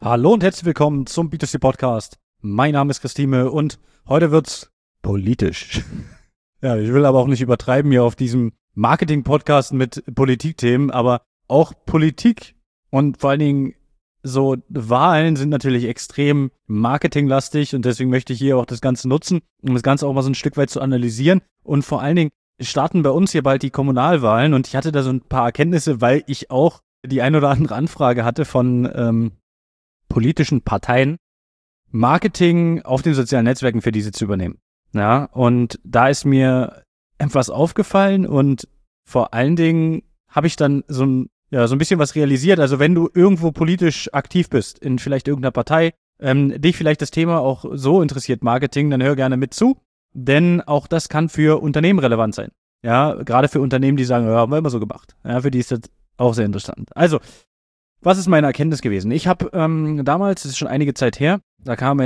Hallo und herzlich willkommen zum B2C Podcast. Mein Name ist Christine und heute wird's politisch. Ja, ich will aber auch nicht übertreiben hier auf diesem Marketing-Podcast mit Politikthemen, aber auch Politik und vor allen Dingen so Wahlen sind natürlich extrem marketinglastig und deswegen möchte ich hier auch das Ganze nutzen, um das Ganze auch mal so ein Stück weit zu analysieren und vor allen Dingen starten bei uns hier bald die Kommunalwahlen und ich hatte da so ein paar Erkenntnisse, weil ich auch die ein oder andere Anfrage hatte von politischen Parteien, Marketing auf den sozialen Netzwerken für diese zu übernehmen. Ja, und da ist mir etwas aufgefallen und vor allen Dingen habe ich dann so ein bisschen was realisiert. Also wenn du irgendwo politisch aktiv bist, in vielleicht irgendeiner Partei, dich vielleicht das Thema auch so interessiert, Marketing, dann hör gerne mit zu, denn auch das kann für Unternehmen relevant sein. Ja, gerade für Unternehmen, die sagen, ja, haben wir immer so gemacht. Ja, für die ist das auch sehr interessant. Also, was ist meine Erkenntnis gewesen? Ich habe damals, das ist schon einige Zeit her, da kam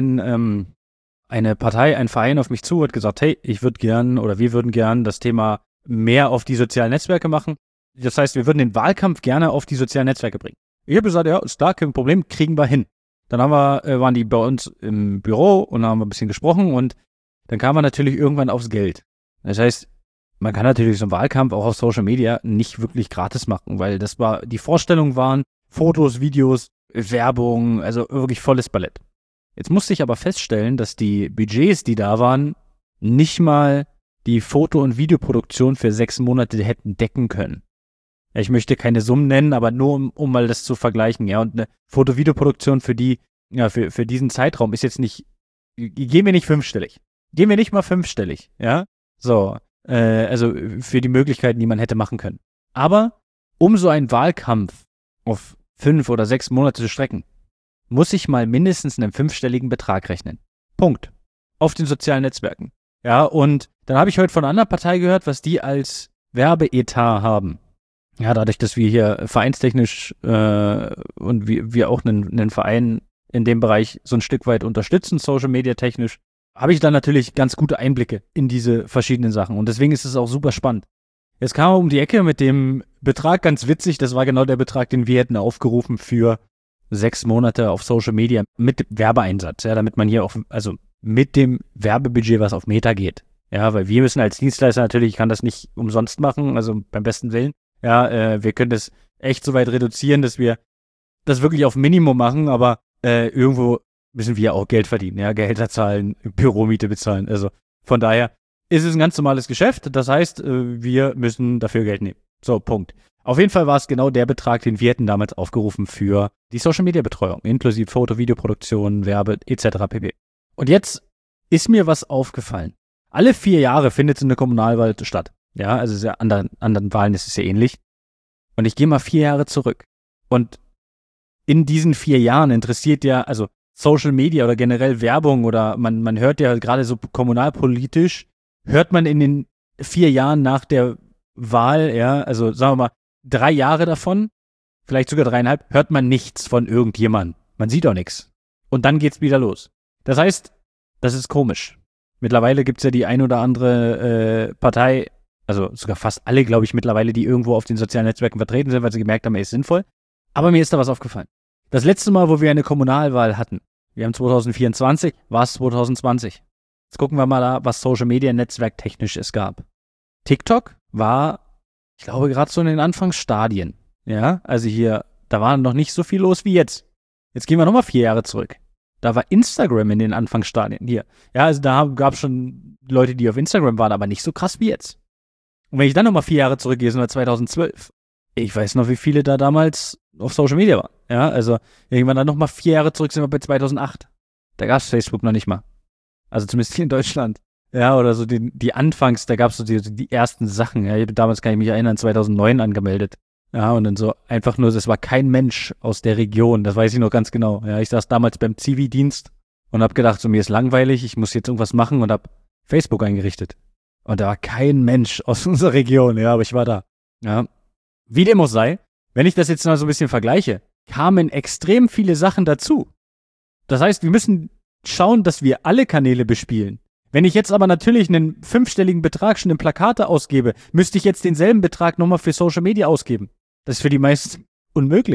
eine Partei, ein Verein auf mich zu und hat gesagt, hey, wir würden gern das Thema mehr auf die sozialen Netzwerke machen. Das heißt, wir würden den Wahlkampf gerne auf die sozialen Netzwerke bringen. Ich habe gesagt, ja, ist klar, kein Problem, kriegen wir hin. Dann waren die bei uns im Büro und haben ein bisschen gesprochen und dann kam man natürlich irgendwann aufs Geld. Das heißt, man kann natürlich so einen Wahlkampf auch auf Social Media nicht wirklich gratis machen, weil die Vorstellungen waren, Fotos, Videos, Werbung, also wirklich volles Ballett. Jetzt musste ich aber feststellen, dass die Budgets, die da waren, nicht mal die Foto- und Videoproduktion für 6 Monate hätten decken können. Ja, ich möchte keine Summen nennen, aber nur um mal das zu vergleichen. Ja, und eine Foto-Videoproduktion für diesen Zeitraum ist jetzt nicht, gehen wir nicht fünfstellig. Gehen wir nicht mal fünfstellig, ja. So, also für die Möglichkeiten, die man hätte machen können. Aber um so einen Wahlkampf auf 5 oder 6 Monate zu strecken, muss ich mal mindestens einen 5-stelligen Betrag rechnen. Punkt. Auf den sozialen Netzwerken. Ja, und dann habe ich heute von einer anderen Partei gehört, was die als Werbeetat haben. Ja, dadurch, dass wir hier vereinstechnisch und wir auch einen Verein in dem Bereich so ein Stück weit unterstützen, Social Media technisch, habe ich dann natürlich ganz gute Einblicke in diese verschiedenen Sachen. Und deswegen ist es auch super spannend. Jetzt kam er um die Ecke mit dem Betrag, ganz witzig, das war genau der Betrag, den wir hätten aufgerufen für 6 Monate auf Social Media mit Werbeeinsatz, ja, damit man hier auch, also mit dem Werbebudget, was auf Meta geht. Ja, weil wir müssen als Dienstleister natürlich, ich kann das nicht umsonst machen, also beim besten Willen. Ja, wir können das echt so weit reduzieren, dass wir das wirklich auf Minimum machen, aber irgendwo müssen wir auch Geld verdienen, ja, Gehälter zahlen, Büromiete bezahlen. Also von daher ist es ein ganz normales Geschäft. Das heißt, wir müssen dafür Geld nehmen. So, Punkt. Auf jeden Fall war es genau der Betrag, den wir hätten damals aufgerufen für die Social-Media-Betreuung, inklusive Foto-, Videoproduktion, Werbe etc. pp. Und jetzt ist mir was aufgefallen. Alle 4 Jahre findet eine Kommunalwahl statt. Ja, also anderen Wahlen ist es ja ähnlich. Und ich gehe mal 4 Jahre zurück. Und in diesen 4 Jahren interessiert ja, also Social Media oder generell Werbung oder man hört ja gerade so kommunalpolitisch, hört man in den 4 Jahren nach der Wahl, ja, also sagen wir mal 3 Jahre davon, vielleicht sogar 3,5, hört man nichts von irgendjemandem. Man sieht auch nichts. Und dann geht's wieder los. Das heißt, das ist komisch. Mittlerweile gibt's ja die ein oder andere Partei, also sogar fast alle, glaube ich, mittlerweile, die irgendwo auf den sozialen Netzwerken vertreten sind, weil sie gemerkt haben, er ist sinnvoll. Aber mir ist da was aufgefallen. Das letzte Mal, wo wir eine Kommunalwahl hatten, wir haben 2024, war es 2020. Jetzt gucken wir mal da, was Social Media netzwerktechnisch es gab. TikTok war, ich glaube, gerade so in den Anfangsstadien. Ja, also hier, da war noch nicht so viel los wie jetzt. Jetzt gehen wir nochmal 4 Jahre zurück. Da war Instagram in den Anfangsstadien hier. Ja, also da gab es schon Leute, die auf Instagram waren, aber nicht so krass wie jetzt. Und wenn ich dann nochmal 4 Jahre zurückgehe, sind wir 2012. Ich weiß noch, wie viele da damals auf Social Media waren. Ja, also irgendwann dann nochmal 4 Jahre zurück sind wir bei 2008. Da gab es Facebook noch nicht mal. Also zumindest hier in Deutschland. Ja, oder so die Anfangs, da gab es so die ersten Sachen. Ja, damals kann ich mich erinnern, 2009 angemeldet. Ja, und dann so einfach nur, es war kein Mensch aus der Region, das weiß ich noch ganz genau. Ja, ich saß damals beim Zivi-Dienst und hab gedacht, so mir ist langweilig, ich muss jetzt irgendwas machen und hab Facebook eingerichtet. Und da war kein Mensch aus unserer Region, ja, aber ich war da. Ja, wie dem auch sei, wenn ich das jetzt mal so ein bisschen vergleiche, kamen extrem viele Sachen dazu. Das heißt, wir müssen schauen, dass wir alle Kanäle bespielen. Wenn ich jetzt aber natürlich einen 5-stelligen Betrag schon in Plakate ausgebe, müsste ich jetzt denselben Betrag nochmal für Social Media ausgeben. Das ist für die meisten unmöglich.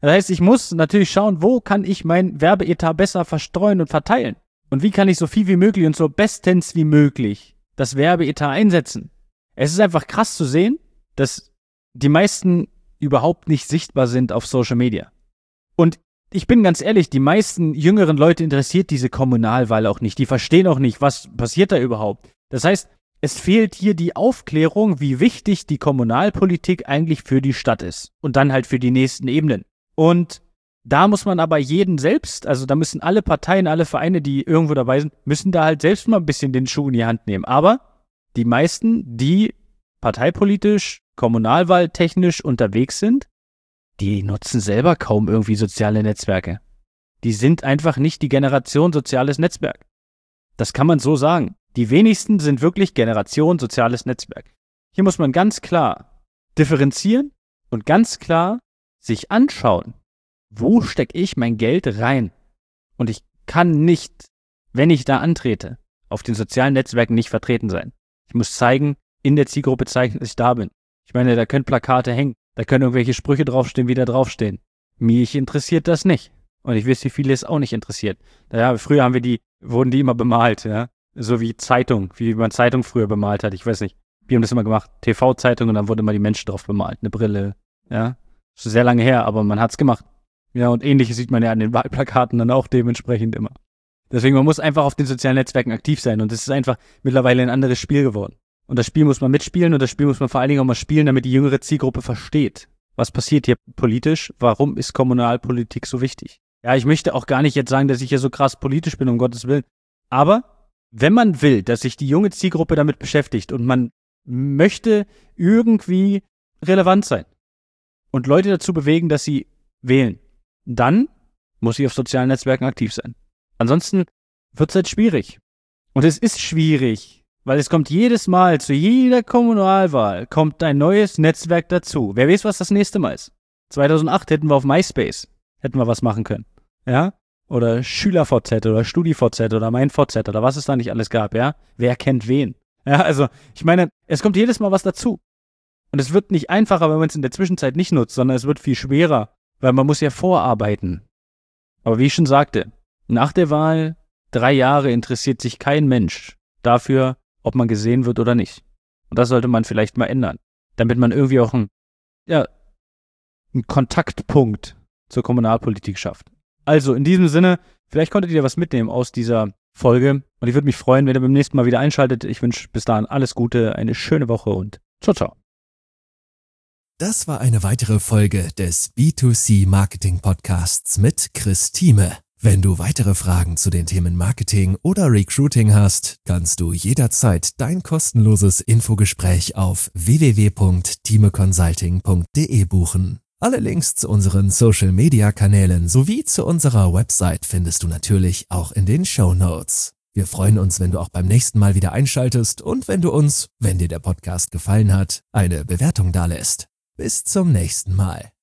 Das heißt, ich muss natürlich schauen, wo kann ich mein Werbeetat besser verstreuen und verteilen? Und wie kann ich so viel wie möglich und so bestens wie möglich das Werbeetat einsetzen? Es ist einfach krass zu sehen, dass die meisten überhaupt nicht sichtbar sind auf Social Media. Und ich bin ganz ehrlich, die meisten jüngeren Leute interessiert diese Kommunalwahl auch nicht. Die verstehen auch nicht, was passiert da überhaupt. Das heißt, es fehlt hier die Aufklärung, wie wichtig die Kommunalpolitik eigentlich für die Stadt ist. Und dann halt für die nächsten Ebenen. Und da muss man aber jeden selbst, also da müssen alle Parteien, alle Vereine, die irgendwo dabei sind, müssen da halt selbst mal ein bisschen den Schuh in die Hand nehmen. Aber die meisten, die parteipolitisch, kommunalwahltechnisch unterwegs sind, die nutzen selber kaum irgendwie soziale Netzwerke. Die sind einfach nicht die Generation soziales Netzwerk. Das kann man so sagen. Die wenigsten sind wirklich Generation soziales Netzwerk. Hier muss man ganz klar differenzieren und ganz klar sich anschauen, wo stecke ich mein Geld rein? Und ich kann nicht, wenn ich da antrete, auf den sozialen Netzwerken nicht vertreten sein. Ich muss zeigen, in der Zielgruppe zeigen, dass ich da bin. Ich meine, da können Plakate hängen, da können irgendwelche Sprüche draufstehen, wie da draufstehen. Mich interessiert das nicht. Und ich weiß, wie viele es auch nicht interessiert. Naja, früher wurden die immer bemalt, ja. So wie Zeitung, wie man Zeitung früher bemalt hat. Ich weiß nicht. Wir haben das immer gemacht. TV-Zeitung und dann wurden immer die Menschen drauf bemalt. Eine Brille, ja. Das ist sehr lange her, aber man hat's gemacht. Ja, und Ähnliches sieht man ja an den Wahlplakaten dann auch dementsprechend immer. Deswegen, man muss einfach auf den sozialen Netzwerken aktiv sein. Und es ist einfach mittlerweile ein anderes Spiel geworden. Und das Spiel muss man mitspielen und das Spiel muss man vor allen Dingen auch mal spielen, damit die jüngere Zielgruppe versteht. Was passiert hier politisch? Warum ist Kommunalpolitik so wichtig? Ja, ich möchte auch gar nicht jetzt sagen, dass ich hier so krass politisch bin, um Gottes Willen. Aber wenn man will, dass sich die junge Zielgruppe damit beschäftigt und man möchte irgendwie relevant sein und Leute dazu bewegen, dass sie wählen, dann muss ich auf sozialen Netzwerken aktiv sein. Ansonsten wird es halt schwierig. Und es ist schwierig, weil es kommt jedes Mal, zu jeder Kommunalwahl, kommt ein neues Netzwerk dazu. Wer weiß, was das nächste Mal ist. 2008 hätten wir auf MySpace, was machen können. Ja? Oder SchülerVZ oder StudiVZ oder MeinVZ oder was es da nicht alles gab, ja? Wer kennt wen? Ja, also, ich meine, es kommt jedes Mal was dazu. Und es wird nicht einfacher, wenn man es in der Zwischenzeit nicht nutzt, sondern es wird viel schwerer, weil man muss ja vorarbeiten. Aber wie ich schon sagte, nach der Wahl 3 Jahre interessiert sich kein Mensch dafür, ob man gesehen wird oder nicht. Und das sollte man vielleicht mal ändern, damit man irgendwie auch einen Kontaktpunkt zur Kommunalpolitik schafft. Also in diesem Sinne, vielleicht konntet ihr was mitnehmen aus dieser Folge und ich würde mich freuen, wenn ihr beim nächsten Mal wieder einschaltet. Ich wünsche bis dahin alles Gute, eine schöne Woche und ciao, ciao. Das war eine weitere Folge des B2C Marketing Podcasts mit Chris Thieme. Wenn du weitere Fragen zu den Themen Marketing oder Recruiting hast, kannst du jederzeit dein kostenloses Infogespräch auf www.thiemeconsulting.de buchen. Alle Links zu unseren Social-Media-Kanälen sowie zu unserer Website findest du natürlich auch in den Shownotes. Wir freuen uns, wenn du auch beim nächsten Mal wieder einschaltest und wenn du uns, wenn dir der Podcast gefallen hat, eine Bewertung dalässt. Bis zum nächsten Mal.